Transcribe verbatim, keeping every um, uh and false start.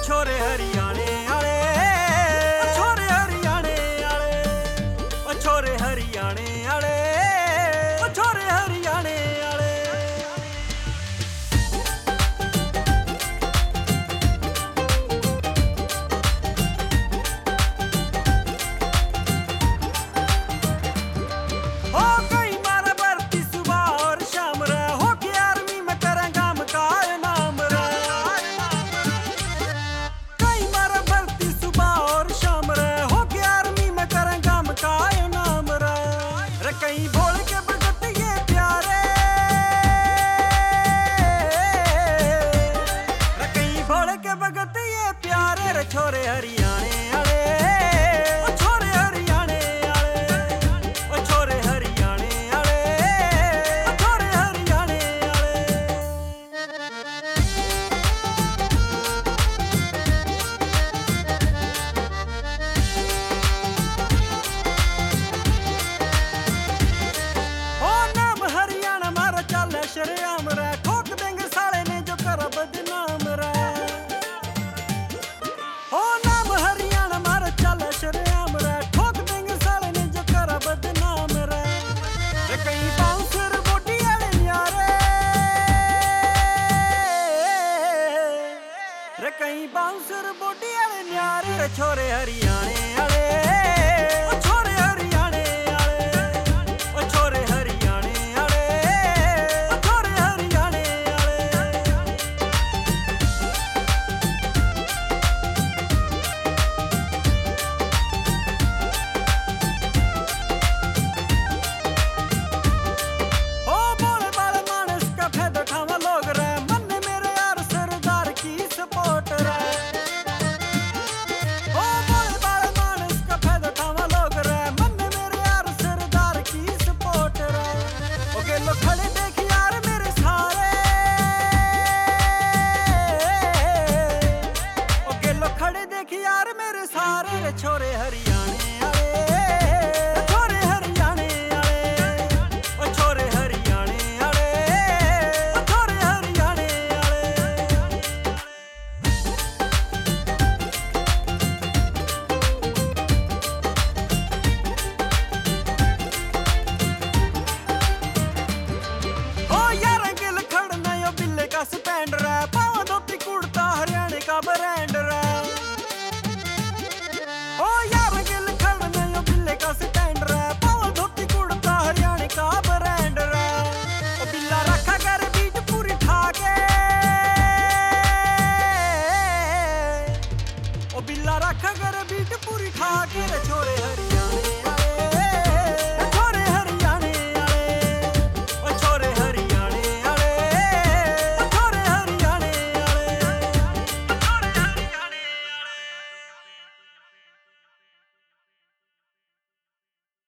छोरे हरियाणे आले, छोरे हरियाणे आले, छोरे हरियाणे आले, छोरे हरियाणे आले। हो कई मारा भर्ती सुबह और शाम रे, हो के आर्मी में करें काम का नाम रे। कई मारा भर्ती सुबह और शाम रे, हो के आर्मी में करें काम का नाम रे। रे कई भोल के भगत ये प्यारे, रे कई भोल के भगत ये प्यारे, रे छोरे हरियाणे आले, छोरे हरियाणे आले, छोरे हरियाणे आले, छोरे हरियाणे आले। ओ नाम हरियाणा मारा चल शरेआम रे, ठोक देंगे साले ने जो करा बदनाम रे। ओ नाम हरियाणा मारा चल शरेआम रे, ठोक देंगे साले ने जो करा बदनाम रे। रे कई बाउंसर बोटी आले न्यारे, रे कई बाउंसर बोटी आले न्यारे, रे छोरे हरियाणे आले, छोरे हरियाणे आले, छोरे हरियाणे आले, छोरे हरियाणे आले। ओ बोले बाले मानस का फायदा उठावा लोग रे, मन में मेरे यार सरदार की सपोर्ट रे। ओ बोले बाले मानस का फायदा उठावा लोग रे, मन में मेरे यार सरदार की सपोर्ट रे। ओ गेलो खड़े देख यार मेरे सारे, ओ गेलो खड़े देख यार मेरे सारे, रे छोरे हरियाणे आले, छोरे हरियाणे आले, छोरे हरियाणे आले, छोरे हरियाणे आले। ओ यार गिल खड़ना यो बिल्ले का स्टैंड रे, पावा धोती कुर्ता हरियाणे का ब्रांड रे। ओ यार गिल खड़ना यो बिल्ले का स्टैंड रे, पावा धोती कुर्ता हरियाणे का ब्रांड रे। ओ बिल्ला रखा कर बीट पूरी ठाके, ओ बिल्ला रखा कर बीट पूरी ठाके, रे छोरे हरियाणे